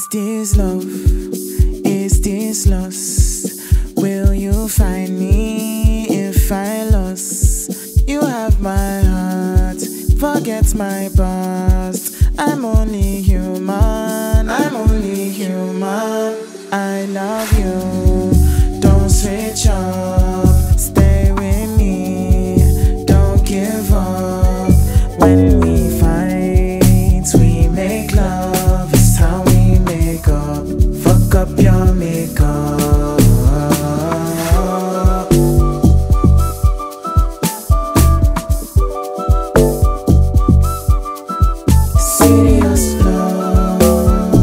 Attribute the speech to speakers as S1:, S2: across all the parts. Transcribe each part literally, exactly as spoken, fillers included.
S1: Is this love? Is this lust? Will you find me if I lost? You have my heart, forget my past. I'm only human, I'm only human. I love you, don't switch up. Stay with me, don't give up. When we fight, we make love. It's how we make up. Fuck up your makeup. Serious love,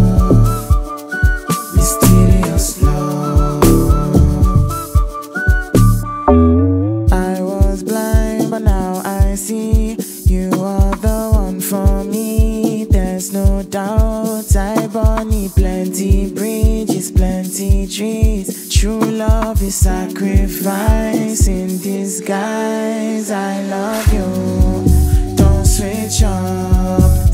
S1: mysterious love. I was blind, but now I see. You are the one for me, there's no doubt. I bunny plenty bridges, plenty trees. True love is sacrifice in disguise. I love you, don't switch up.